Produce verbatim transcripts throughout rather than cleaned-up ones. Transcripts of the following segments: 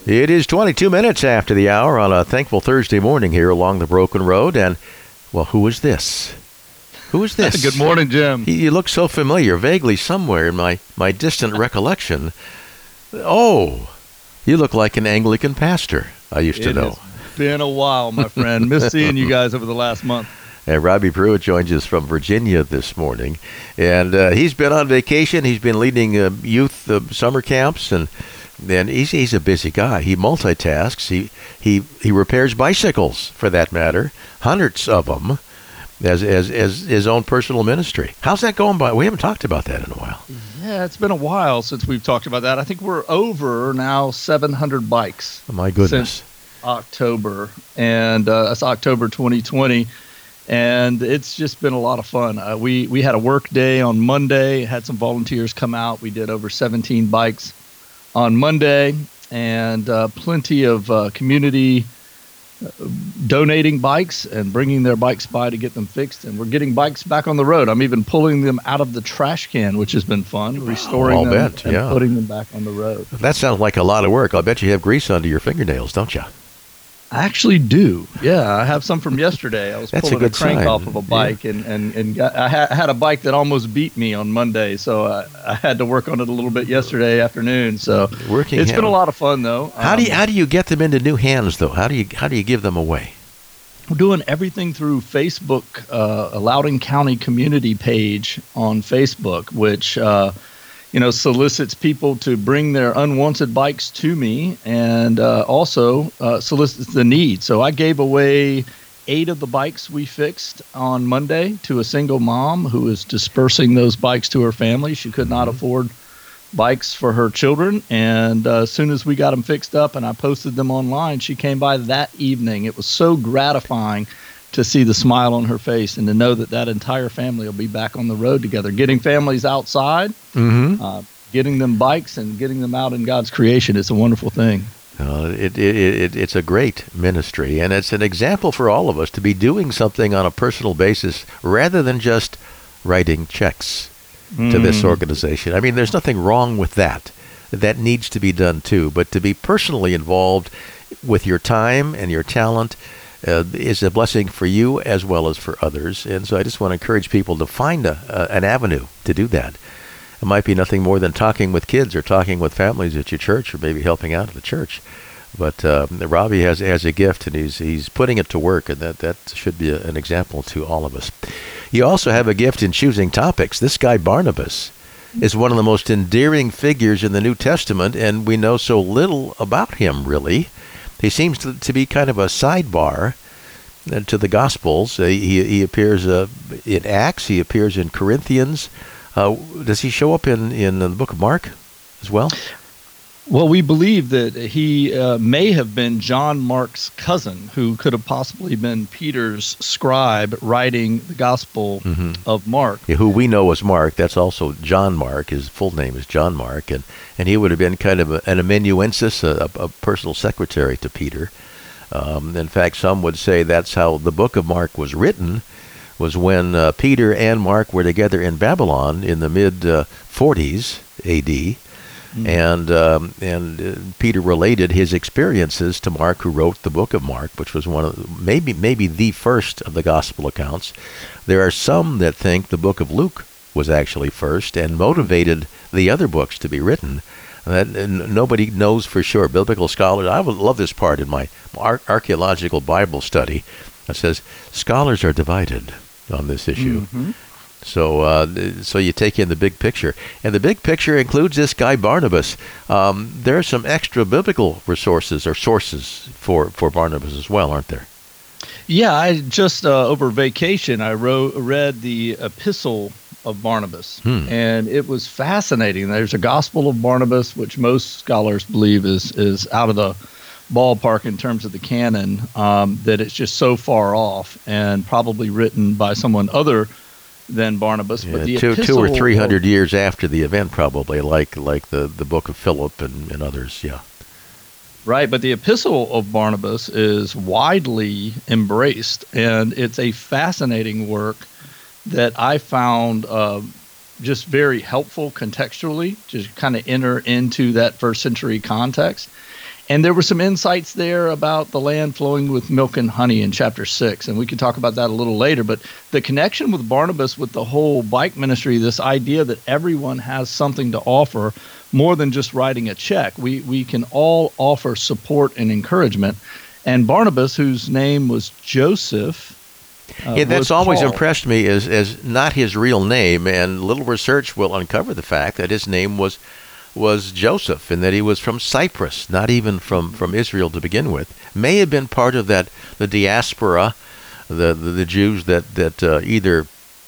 It is twenty-two minutes after the hour on a thankful Thursday morning here along the Broken Road. And, well, who is this? Who is this? Good morning, Jim. You look so familiar, vaguely somewhere in my, my distant recollection. Oh, you look like an Anglican pastor, I used to It know. has been a while, my friend. Miss seeing you guys over the last month. And Robbie Pruitt joins us from Virginia this morning. And uh, he's been on vacation. He's been leading uh, youth uh, summer camps, and then he's, he's a busy guy. He multitasks. He, he he repairs bicycles, for that matter, hundreds of them, as, as, as his own personal ministry. How's that going by? We haven't talked about that in a while. Yeah, it's been a while since we've talked about that. I think we're over now seven hundred bikes. Oh, my goodness. Since October, and uh, it's October twenty twenty. And it's just been a lot of fun. Uh, we, we had a work day on Monday, had some volunteers come out. We did over seventeen bikes on Monday, and uh, plenty of uh, community uh, donating bikes and bringing their bikes by to get them fixed. And we're getting bikes back on the road. I'm even pulling them out of the trash can, which has been fun, restoring I'll them bet, and yeah. putting them back on the road. That sounds like a lot of work. I'll bet you have grease under your fingernails, don't you? I actually do. Yeah, I have some from yesterday. I was That's a pulling a, good crank sign. off of a bike, and and and got, I ha- had a bike that almost beat me on Monday, so I, I had to work on it a little bit yesterday afternoon. So Working it's hand- been a lot of fun, though. How do you Um, how do you get them into new hands, though? How do you how do you give them away? We're doing everything through Facebook, uh, a Loudoun County community page on Facebook, which uh, you know solicits people to bring their unwanted bikes to me, and uh, also uh, solicits the need. So I gave away eight of the bikes we fixed on Monday to a single mom who is dispersing those bikes to her family. She could not afford bikes for her children, and uh, as soon as we got them fixed up and I posted them online, she came by that evening. It was so gratifying to see the smile on her face and to know that that entire family will be back on the road together, getting families outside, Mm-hmm. uh, getting them bikes and getting them out in God's creation. It's a wonderful thing. Uh, it, it, it, it's a great ministry, and it's an example for all of us to be doing something on a personal basis rather than just writing checks to this Mm. organization. I mean, there's nothing wrong with that. That needs to be done too, but to be personally involved with your time and your talent uh, is a blessing for you as well as for others. And so I just want to encourage people to find a, a, an avenue to do that. It might be nothing more than talking with kids or talking with families at your church, or maybe helping out at the church. But uh, Robbie has has a gift, and he's he's putting it to work, and that, that should be a, an example to all of us. You also have a gift in choosing topics. This guy Barnabas is one of the most endearing figures in the New Testament, and we know so little about him, really. He seems to, to be kind of a sidebar uh, to the Gospels. Uh, he, he appears uh, in Acts. He appears in Corinthians. Uh, does he show up in, in the book of Mark as well? Well, we believe that he uh, may have been John Mark's cousin, who could have possibly been Peter's scribe writing the Gospel Mm-hmm. of Mark. Yeah, who we know as Mark. That's also John Mark. His full name is John Mark, and, and he would have been kind of a, an amanuensis, a, a personal secretary to Peter. Um, in fact, some would say that's how the book of Mark was written, was when uh, Peter and Mark were together in Babylon in the mid uh, forties A D, mm-hmm. and um, and uh, Peter related his experiences to Mark, who wrote the book of Mark, which was one of maybe maybe the first of the gospel accounts. There are some that think the book of Luke was actually first and motivated the other books to be written. That and nobody knows for sure. Biblical scholars, I would love this part in my ar- archaeological Bible study. It says scholars are divided on this issue. Mm-hmm. So uh, so you take in the big picture. And the big picture includes this guy Barnabas. Um, there are some extra biblical resources or sources for, for Barnabas as well, aren't there? Yeah, I just uh, over vacation, I wrote, read the epistle of Barnabas, Hmm. and it was fascinating. There's a Gospel of Barnabas, which most scholars believe is is out of the ballpark in terms of the canon, um, that it's just so far off and probably written by someone other than Barnabas. Yeah, but the two, two epistle or three hundred of, years after the event, probably, like like the, the book of Philip and, and others, yeah. Right, but the epistle of Barnabas is widely embraced, and it's a fascinating work that I found uh, just very helpful contextually to kind of enter into that first century context. And there were some insights there about the land flowing with milk and honey in chapter six, and we can talk about that a little later. But the connection with Barnabas with the whole bike ministry, this idea that everyone has something to offer more than just writing a check. We we can all offer support and encouragement. And Barnabas, whose name was Joseph, uh, yeah, that's was always Paul. impressed me as as not his real name, and little research will uncover the fact that his name was was Joseph, and that he was from Cyprus, not even from, from Israel to begin with. May have been part of that the diaspora, the the, the Jews that that uh, either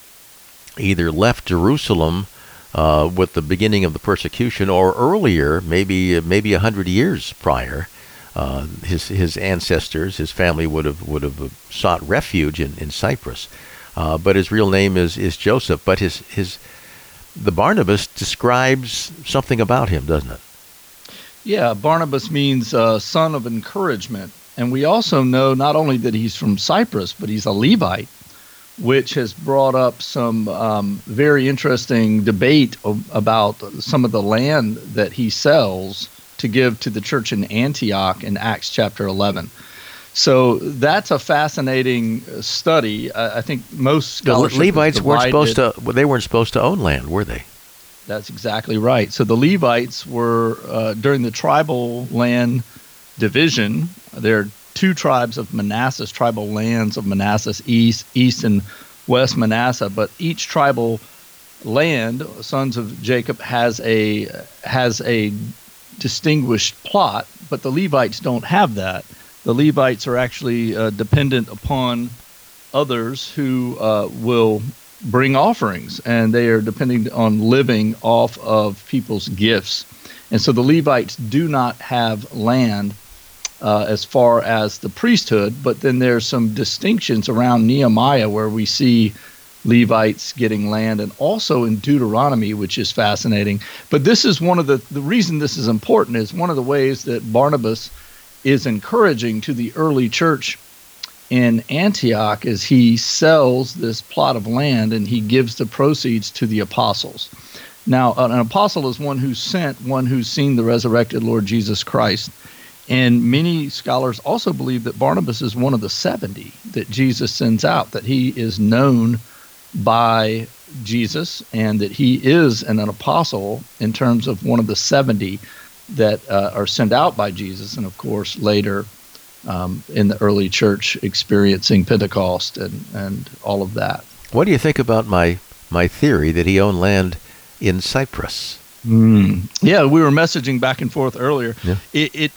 either left Jerusalem uh, with the beginning of the persecution, or earlier, maybe maybe a hundred years prior. Uh, his his ancestors, his family would have would have sought refuge in in Cyprus, uh, but his real name is is Joseph. But his his the Barnabas describes something about him, doesn't it? Yeah, Barnabas means uh, son of encouragement. And we also know not only that he's from Cyprus, but he's a Levite, which has brought up some um, very interesting debate o- about some of the land that he sells to give to the church in Antioch in Acts chapter eleven. So that's a fascinating study. I, I think most The scholarship Levites is weren't supposed divided- to. Well, they weren't supposed to own land, were they? That's exactly right. So the Levites were, uh, during the tribal land division, there are two tribes of Manasseh, tribal lands of Manasseh, east, east and west Manasseh, but each tribal land, sons of Jacob, has a has a distinguished plot, but the Levites don't have that. The Levites are actually uh, dependent upon others who uh, will bring offerings, and they are depending on living off of people's gifts. And so the Levites do not have land uh, as far as the priesthood, but then there's some distinctions around Nehemiah where we see Levites getting land, and also in Deuteronomy, which is fascinating. But this is one of the, the reason this is important is one of the ways that Barnabas is encouraging to the early church in Antioch is he sells this plot of land and he gives the proceeds to the apostles. Now, an apostle is one who's sent, one who's seen the resurrected Lord Jesus Christ. And many scholars also believe that Barnabas is one of the seventy that Jesus sends out, that he is known by Jesus and that he is an, an apostle in terms of one of the seventy that uh, are sent out by Jesus. And of course, later um, in the early church experiencing Pentecost and, and all of that. What do you think about my my theory that he owned land in Cyprus? Mm. Yeah, we were messaging back and forth earlier. Yeah. It, it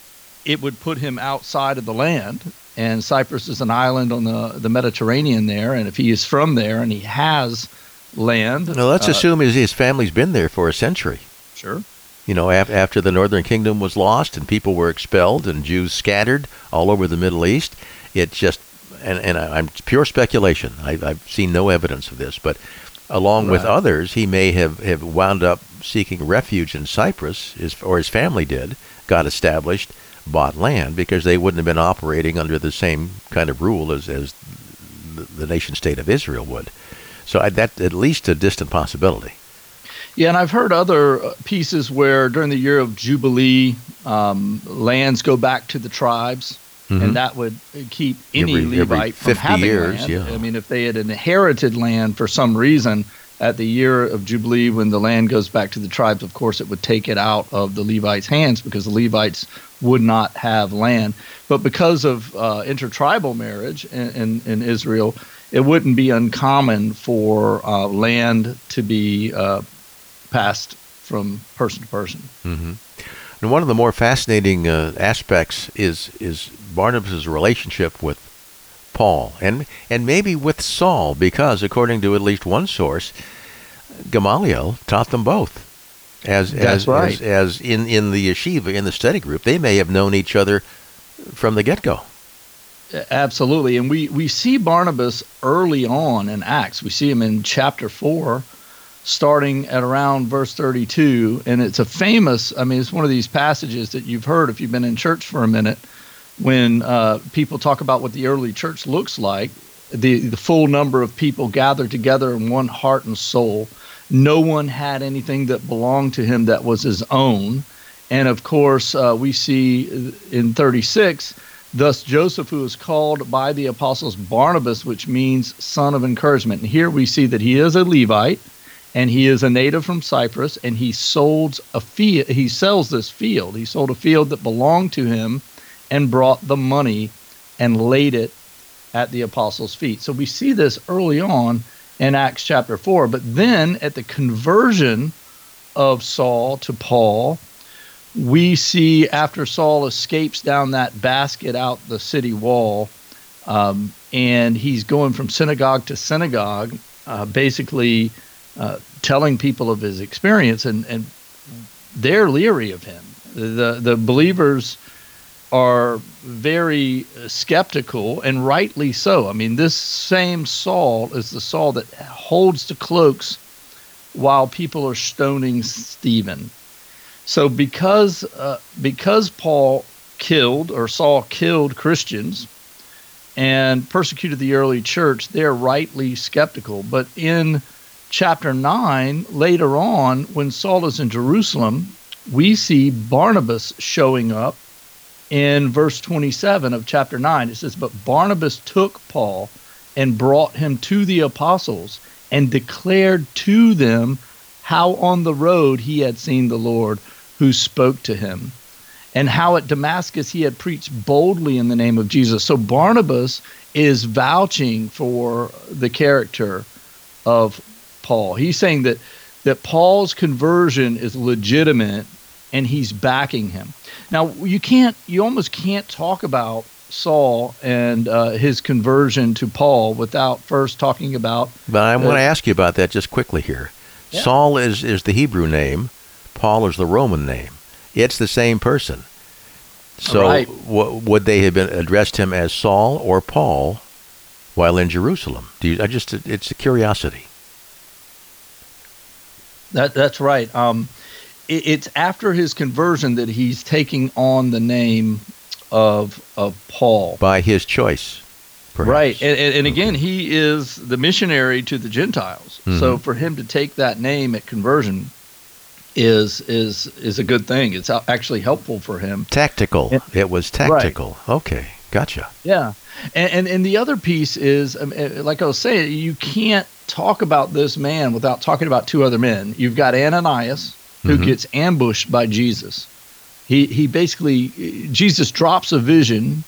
it would put him outside of the land, and Cyprus is an island on the, the Mediterranean there, and if he is from there and he has land... Now, let's uh, assume his, his family's been there for a century. Sure. You know, af- after the Northern Kingdom was lost and people were expelled and Jews scattered all over the Middle East, it just, and, and I, I'm pure speculation. I, I've seen no evidence of this, but along with Right. others, he may have, have wound up seeking refuge in Cyprus, his, or his family did, got established, bought land, because they wouldn't have been operating under the same kind of rule as, as the, the nation state of Israel would. So I, that's at least a distant possibility. Yeah, and I've heard other uh, pieces where during the year of Jubilee, um, lands go back to the tribes, Mhm. and that would keep any Every- every Levite from fifty having years, land. yeah. I mean, if they had inherited land for some reason at the year of Jubilee, when the land goes back to the tribes, of course, it would take it out of the Levites' hands because the Levites would not have land. But because of uh, intertribal marriage in, in, in Israel, it wouldn't be uncommon for uh, land to be uh, passed from person to person. hmm And one of the more fascinating uh, aspects is is Barnabas' relationship with Paul, and and maybe with Saul, because according to at least one source, Gamaliel taught them both. As That's as, right. as as in in the yeshiva, in the study group, they may have known each other from the get-go. Absolutely. And we, we see Barnabas early on in Acts. We see him in chapter four, starting at around verse thirty-two. And it's a famous, I mean, it's one of these passages that you've heard if you've been in church for a minute, when uh, people talk about what the early church looks like, the, the full number of people gathered together in one heart and soul. No one had anything that belonged to him that was his own. And of course, uh, we see in thirty-six, thus Joseph, who is called by the apostles Barnabas, which means son of encouragement. And here we see that he is a Levite, and he is a native from Cyprus, and he sold a field. He sells this field. He sold a field that belonged to him, and brought the money and laid it at the apostles' feet. So we see this early on in Acts chapter four. But then at the conversion of Saul to Paul, we see after Saul escapes down that basket out the city wall, um, and he's going from synagogue to synagogue, uh, basically uh, telling people of his experience, and, and they're leery of him. The, the believers are very skeptical, and rightly so. I mean, this same Saul is the Saul that holds the cloaks while people are stoning Stephen. So because uh, because Paul killed, or Saul killed Christians and persecuted the early church, they're rightly skeptical. But in chapter nine, later on, when Saul is in Jerusalem, we see Barnabas showing up in verse twenty-seven of chapter nine. It says, "But Barnabas took Paul and brought him to the apostles and declared to them how on the road he had seen the Lord, who spoke to him, and how at Damascus he had preached boldly in the name of Jesus." So Barnabas is vouching for the character of Paul. He's saying that that Paul's conversion is legitimate, and he's backing him. Now, you can't, you almost can't talk about Saul and uh, his conversion to Paul without first talking about. But I uh, want to ask you about that just quickly here. Yeah. Saul is, is the Hebrew name. Paul is the Roman name. It's the same person. So Right. w- would they have been addressed him as Saul or Paul while in Jerusalem? Do you, I just it's a curiosity. That that's right. Um, it, it's after his conversion that he's taking on the name of of Paul. By his choice, perhaps. Right, and, and, and again, he is the missionary to the Gentiles. Mhm. So for him to take that name at conversion is is is a good thing. It's a- actually helpful for him. Tactical. Yeah. It was tactical. Okay, gotcha. Yeah, and and, and the other piece is, um, uh, like I was saying, you can't talk about this man without talking about two other men. You've got Ananias, who Mhm. gets ambushed by Jesus. He he basically, Jesus drops a vision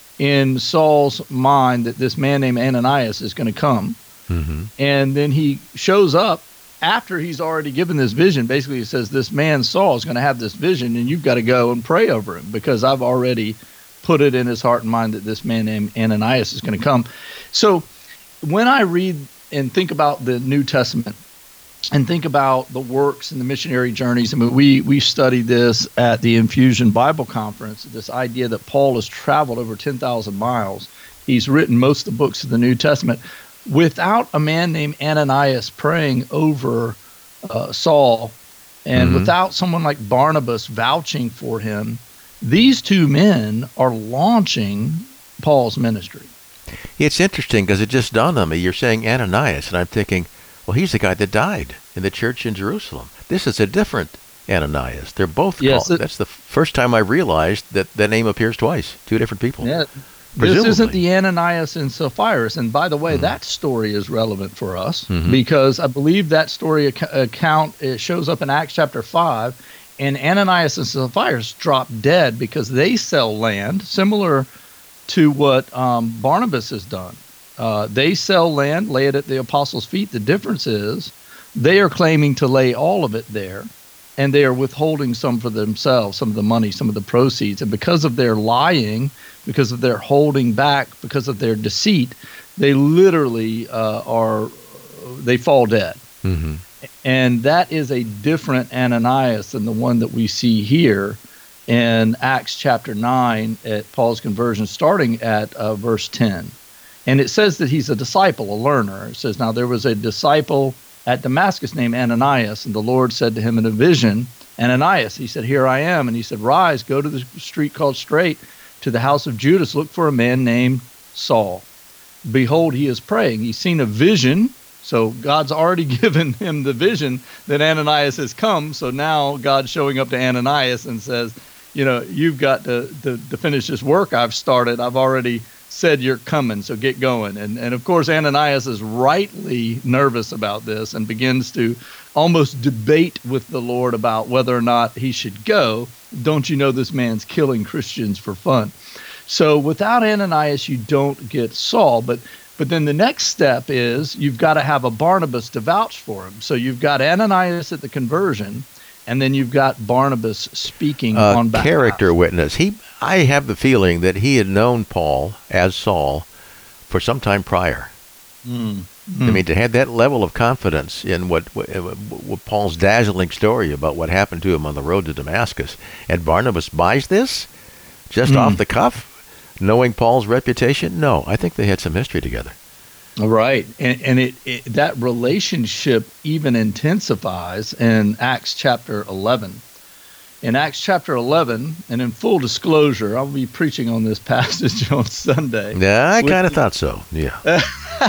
in Saul's mind that this man named Ananias is going to come, hmm and then he shows up after he's already given this vision. Basically, he says, "This man Saul is going to have this vision, and you've got to go and pray over him, because I've already put it in his heart and mind that this man named Ananias is going to come." So when I read and think about the New Testament and think about the works and the missionary journeys, I mean, we we studied this at the Infusion Bible Conference, this idea that Paul has traveled over ten thousand miles. He's written most of the books of the New Testament without a man named Ananias praying over uh, Saul, and Mhm. without someone like Barnabas vouching for him. These two men are launching Paul's ministry. It's interesting because it just dawned on me. You're saying Ananias, and I'm thinking, well, he's the guy that died in the church in Jerusalem. This is a different Ananias. They're both Yes, called. it- That's the first time I realized that that name appears twice. Two different people. Yeah, this isn't Presumably. the Ananias and Sapphira. And by the way, Mhm. that story is relevant for us, Mhm. because I believe that story ac- account it shows up in Acts chapter five, and Ananias and Sapphira drop dead because they sell land, similar to what um, Barnabas has done. Uh, they sell land, lay it at the apostles' feet. The difference is they are claiming to lay all of it there, and they are withholding some for themselves, some of the money, some of the proceeds. And because of their lying, because of their holding back, because of their deceit, they literally uh, are, they fall dead. hmm And that is a different Ananias than the one that we see here in Acts chapter nine at Paul's conversion, starting at uh, verse ten. And it says that he's a disciple, a learner. It says, "Now there was a disciple at Damascus named Ananias, and the Lord said to him in a vision, 'Ananias.' He said, 'Here I am.' And he said, 'Rise, go to the street called Straight, to the house of Judas. Look for a man named Saul. Behold, he is praying.' He's seen a vision, So God's already given him the vision that Ananias has come. So now God's showing up to Ananias and says, you know, you've got to, to, to finish this work I've started. I've already said you're coming, so get going. And, and of course, Ananias is rightly nervous about this and begins to almost debate with the Lord about whether or not he should go. Don't you know this man's killing Christians for fun? So without Ananias, you don't get Saul. But but then the next step is you've got to have a Barnabas to vouch for him. So you've got Ananias at the conversion, and then you've got Barnabas speaking uh, on behalf. Character witness. He, I have the feeling that he had known Paul as Saul for some time prior. Mm. I mean, to have that level of confidence in what, what, what Paul's dazzling story about what happened to him on the road to Damascus, and Barnabas buys this just Mm. off the cuff, knowing Paul's reputation. No, I think they had some history together. Right. And, and it, it that relationship even intensifies in Acts chapter eleven. In Acts chapter eleven, and in full disclosure, I'll be preaching on this passage on Sunday. Yeah, I With- kind of thought so. Yeah.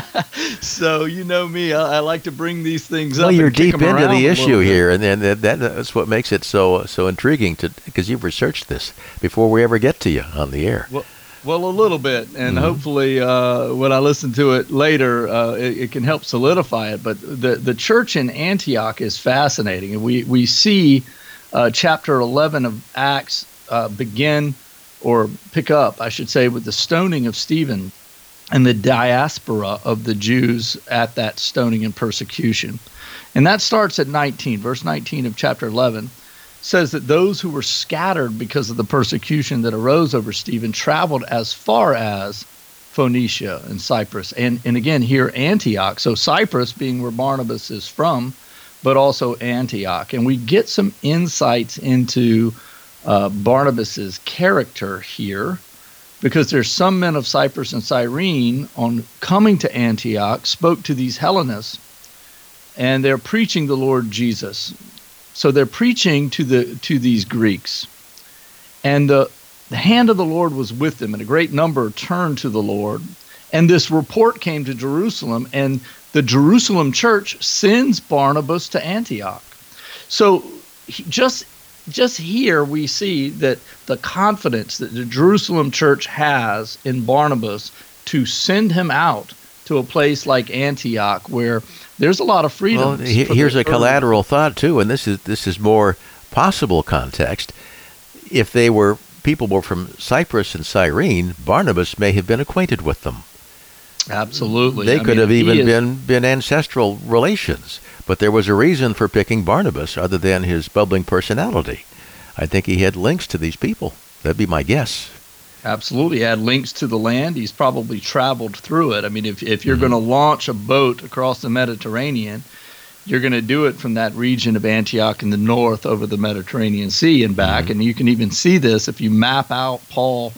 So you know me, I, I like to bring these things Well, up. you're and kick deep 'em into around the a issue little bit. here, and then that, that, that's what makes it so so intriguing to because you've researched this before we ever get to you on the air. Well, well, a little bit, and Mhm. hopefully, uh, when I listen to it later, uh, it, it can help solidify it. But the the church in Antioch is fascinating, and we we see uh, chapter eleven of Acts uh, begin or pick up, I should say, with the stoning of Stephen and the diaspora of the Jews at that stoning and persecution, and that starts at nineteen, verse nineteen of chapter eleven. Says that those who were scattered because of the persecution that arose over Stephen traveled as far as Phoenicia and Cyprus, and, and again here Antioch. So Cyprus being where Barnabas is from, but also Antioch. And we get some insights into uh, Barnabas's character here, because there's some men of Cyprus and Cyrene on coming to Antioch spoke to these Hellenists, and they're preaching the Lord Jesus. So they're preaching to the to these Greeks, and the, the hand of the Lord was with them, and a great number turned to the Lord. And this report came to Jerusalem, and the Jerusalem church sends Barnabas to Antioch. So he, just just here we see that the confidence that the Jerusalem church has in Barnabas to send him out to a place like Antioch, where there's a lot of freedom. Well, he, here's a collateral thought too, and this is this is more possible context. If they were people were from Cyprus and Cyrene, Barnabas may have been acquainted with them. Absolutely, They I could mean, have he even is- been been ancestral relations, but there was a reason for picking Barnabas other than his bubbling personality. I think he had links to these people. That'd be my guess. Absolutely, had links to the land. He's probably traveled through it. I mean, if if you're Mhm. going to launch a boat across the Mediterranean, you're going to do it from that region of Antioch in the north over the Mediterranean Sea and back. Mhm. And you can even see this if you map out Paul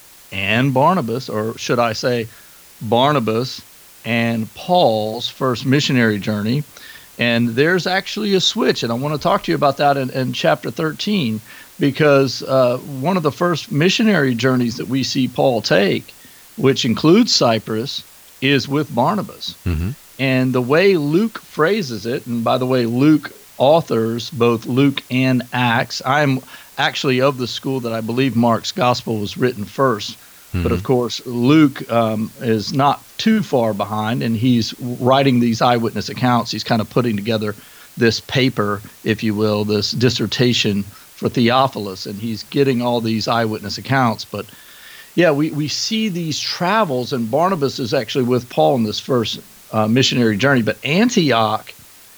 and Barnabas, or should I say Barnabas and Paul's first missionary journey. And there's actually a switch, and I want to talk to you about that in, in chapter thirteen, because uh, one of the first missionary journeys that we see Paul take, which includes Cyprus, is with Barnabas. Mm-hmm. And the way Luke phrases it, and by the way, Luke authors both Luke and Acts. I'm actually of the school that I believe Mark's gospel was written first. But of course, Luke um, is not too far behind, and he's writing these eyewitness accounts. He's kind of putting together this paper, if you will, this dissertation for Theophilus, and he's getting all these eyewitness accounts. But yeah, we, we see these travels, and Barnabas is actually with Paul in this first uh, missionary journey. But Antioch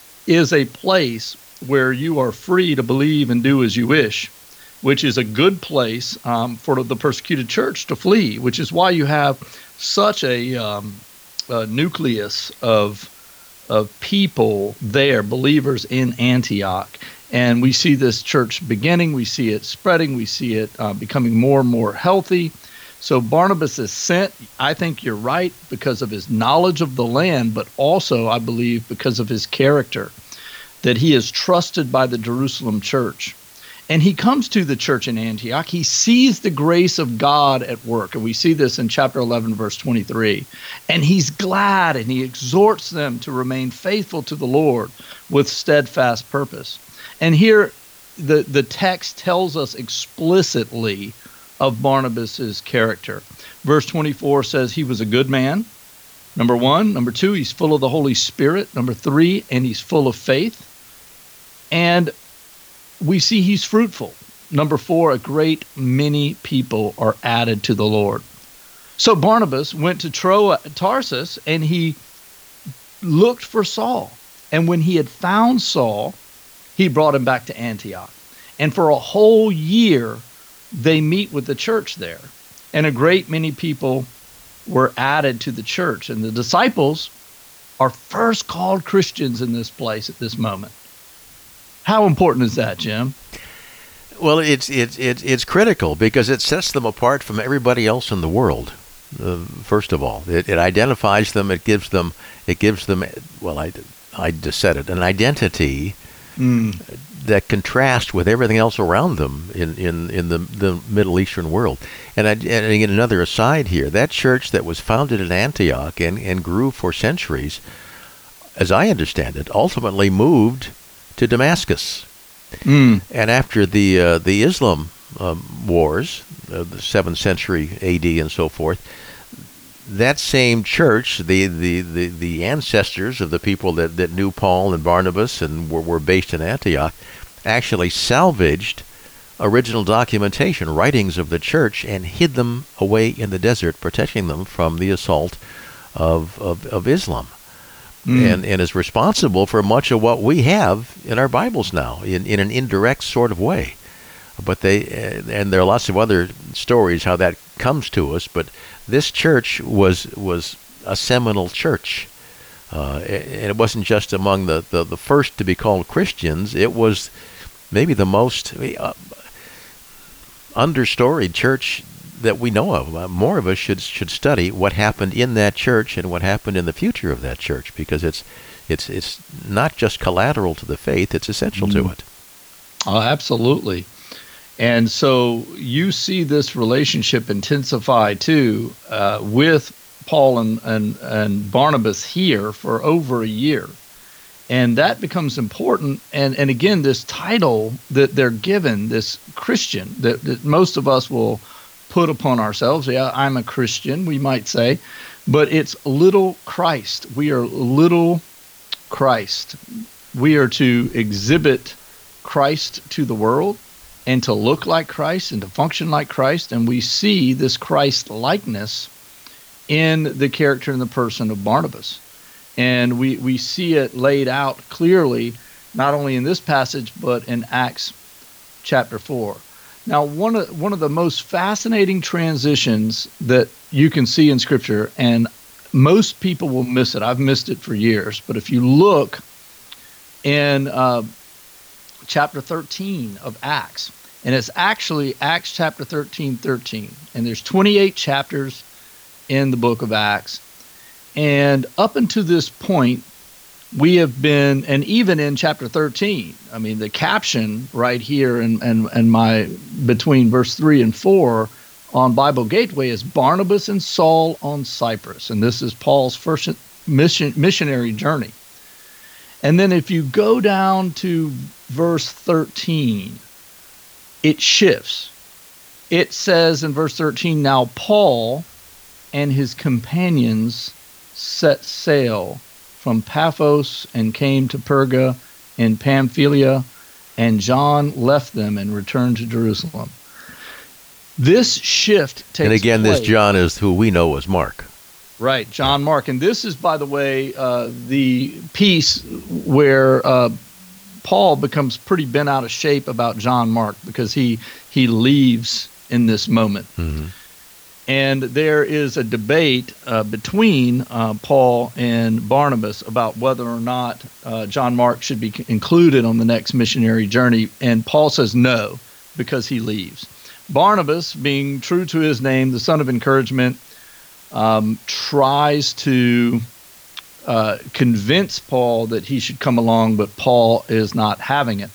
is a place where you are free to believe and do as you wish, which is a good place um, for the persecuted church to flee, which is why you have such a, um, a nucleus of of people there, believers in Antioch. And we see this church beginning, we see it spreading, we see it uh, becoming more and more healthy. So Barnabas is sent, I think you're right, because of his knowledge of the land, but also, I believe, because of his character, that he is trusted by the Jerusalem church. And he comes to the church in Antioch. He sees the grace of God at work. And we see this in chapter eleven, verse twenty-three. And he's glad, and he exhorts them to remain faithful to the Lord with steadfast purpose. And here the, the text tells us explicitly of Barnabas's character. Verse twenty-four says he was a good man. Number one. Number two, he's full of the Holy Spirit. Number three, and he's full of faith. And we see he's fruitful. Number four, a great many people are added to the Lord. So Barnabas went to Tro- Tarsus, and he looked for Saul. And when he had found Saul, he brought him back to Antioch. And for a whole year, they meet with the church there. And a great many people were added to the church. And the disciples are first called Christians in this place at this moment. How important is that, Jim? Well, it's it's it's it's critical because it sets them apart from everybody else in the world. Uh, first of all, it, it identifies them. It gives them it gives them well, I I just said it, an identity mm. that contrasts with everything else around them in in in the the Middle Eastern world. And I, and again, another aside here, that church that was founded in Antioch and and grew for centuries, as I understand it, ultimately moved to Damascus. Mm. And after the uh, the Islam um, wars, uh, the seventh century A D and so forth, that same church, the, the, the, the ancestors of the people that, that knew Paul and Barnabas and were, were based in Antioch, actually salvaged original documentation, writings of the church, and hid them away in the desert, protecting them from the assault of, of, of Islam. Mm. And, and is responsible for much of what we have in our Bibles now, in, in an indirect sort of way. But they, and there are lots of other stories how that comes to us, but this church was was a seminal church. Uh, and it wasn't just among the, the, the first to be called Christians, it was maybe the most uh, understoried church that we know of. Uh, more of us should should study what happened in that church and what happened in the future of that church, because it's it's it's not just collateral to the faith; it's essential mm. to it. Oh, absolutely. And so you see this relationship intensify too uh, with Paul and, and and Barnabas here for over a year, and that becomes important. And and again, this title that they're given, this Christian, that, that most of us will put upon ourselves. Yeah, I'm a Christian, we might say, but it's little Christ. We are little Christ. We are to exhibit Christ to the world and to look like Christ and to function like Christ. And we see this Christ likeness in the character and the person of Barnabas. And we, we see it laid out clearly, not only in this passage, but in Acts chapter four. Now, one of one of the most fascinating transitions that you can see in Scripture, and most people will miss it. I've missed it for years. But if you look in uh, chapter thirteen of Acts, and it's actually Acts chapter thirteen, thirteen, and there's twenty-eight chapters in the book of Acts. And up until this point, we have been, and even in chapter thirteen, I mean, the caption right here and and and my between verse three and four on Bible Gateway is Barnabas and Saul on Cyprus, and this is Paul's first mission missionary journey. And then if you go down to verse thirteen, it shifts. It says in verse thirteen, now Paul and his companions set sail from Paphos and came to Perga in Pamphylia, and John left them and returned to Jerusalem. This shift takes place. And again, place. This John is who we know as Mark. Right, John Mark. And this is, by the way, uh, the piece where uh, Paul becomes pretty bent out of shape about John Mark, because he, he leaves in this moment. Mm-hmm. And there is a debate uh, between uh, Paul and Barnabas about whether or not uh, John Mark should be included on the next missionary journey. And Paul says no, because he leaves. Barnabas, being true to his name, the son of encouragement, um, tries to uh, convince Paul that he should come along, but Paul is not having it.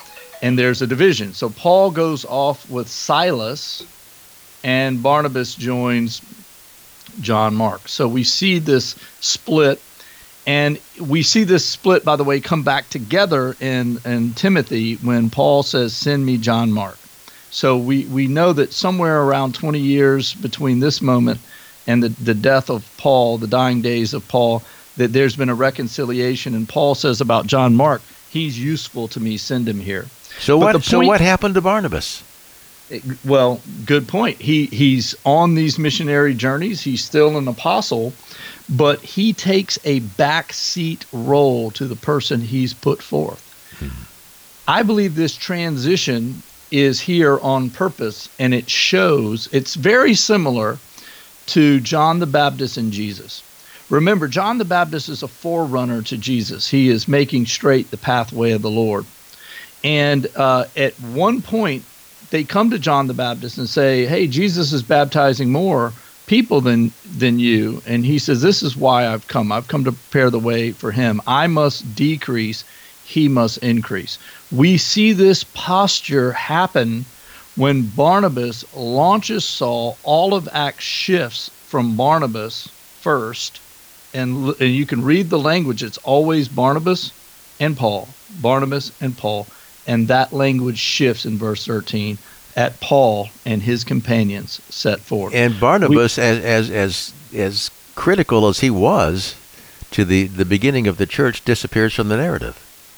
and there's a division. So Paul goes off with Silas, and Barnabas joins John Mark. So we see this split, and we see this split, by the way, come back together in, in Timothy when Paul says, send me John Mark. So we, we know that somewhere around twenty years between this moment and the, the death of Paul, the dying days of Paul, that there's been a reconciliation. And Paul says about John Mark, he's useful to me, send him here. So But what? the So point- what happened to Barnabas? Well, good point. He he's on these missionary journeys. He's still an apostle, but he takes a backseat role to the person he's put forth. Hmm. I believe this transition is here on purpose, and it shows it's very similar to John the Baptist and Jesus. Remember, John the Baptist is a forerunner to Jesus. He is making straight the pathway of the Lord. And uh, at one point, they come to John the Baptist and say, hey, Jesus is baptizing more people than than you. And he says, this is why I've come. I've come to prepare the way for him. I must decrease, he must increase. We see this posture happen when Barnabas launches Saul. All of Acts shifts from Barnabas first. And, and you can read the language. It's always Barnabas and Paul, Barnabas and Paul. And that language shifts in verse thirteen at Paul and his companions set forth. And Barnabas, we, as as as as critical as he was to the, the beginning of the church, disappears from the narrative.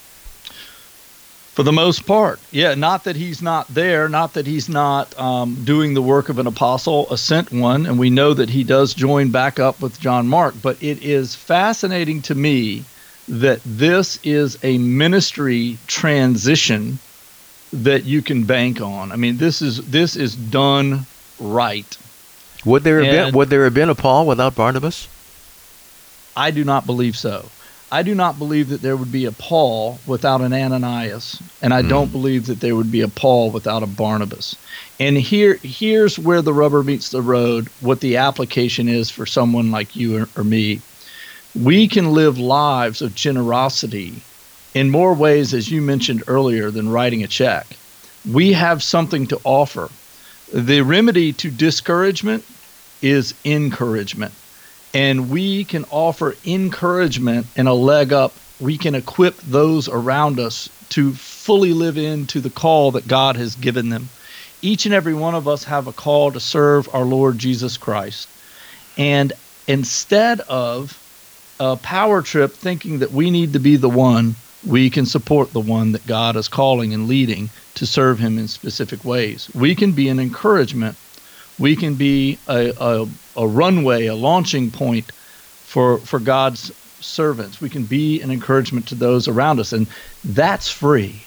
For the most part, yeah. Not that he's not there, not that he's not um, doing the work of an apostle, a sent one, and we know that he does join back up with John Mark. But it is fascinating to me that this is a ministry transition that you can bank on. I mean, this is this is done right. Would there have And been would there have been a Paul without Barnabas? I do not believe so. I do not believe that there would be a Paul without an Ananias, and I mm. don't believe that there would be a Paul without a Barnabas. And here here's where the rubber meets the road, what the application is for someone like you or, or me. We can live lives of generosity in more ways, as you mentioned earlier, than writing a check. We have something to offer. The remedy to discouragement is encouragement. And we can offer encouragement and a leg up. We can equip those around us to fully live into the call that God has given them. Each and every one of us have a call to serve our Lord Jesus Christ. And instead of a power trip thinking that we need to be the one, we can support the one that God is calling and leading to serve him in specific ways. We can be an encouragement. We can be a, a, a runway, a launching point for, for God's servants. We can be an encouragement to those around us, and that's free.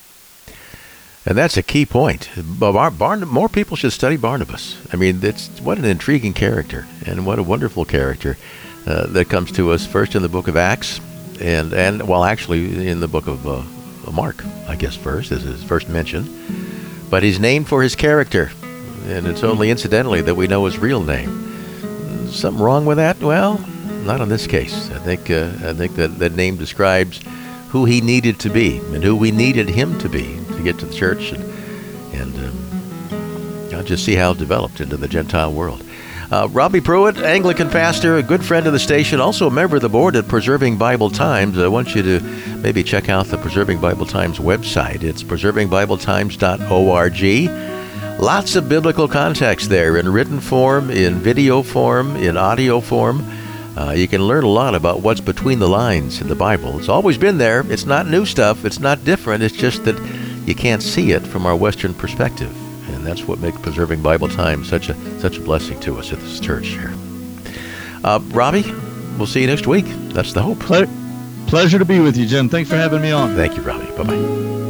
And that's a key point. Bar- Bar- more people should study Barnabas. I mean, it's what an intriguing character, and what a wonderful character uh, that comes to us first in the book of Acts, and, and well, actually in the book of uh, Mark, I guess first, as is first mentioned. But he's named for his character, and it's only incidentally that we know his real name. Something wrong with that? Well, not in this case. I think uh, I think that that name describes who he needed to be and who we needed him to be to get to the church, and, and um, I'll just see how it developed into the Gentile world. Uh, Robbie Pruitt, Anglican pastor, a good friend of the station, also a member of the board at Preserving Bible Times. I want you to maybe check out the Preserving Bible Times website. It's preserving bible times dot org. Lots of biblical context there in written form, in video form, in audio form. Uh, you can learn a lot about what's between the lines in the Bible. It's always been there. It's not new stuff. It's not different. It's just that you can't see it from our Western perspective. And that's what makes Preserving Bible Times such a such a blessing to us at this church here. Uh, Robbie, we'll see you next week. That's the hope. Ple- pleasure to be with you, Jim. Thanks for having me on. Thank you, Robbie. Bye-bye.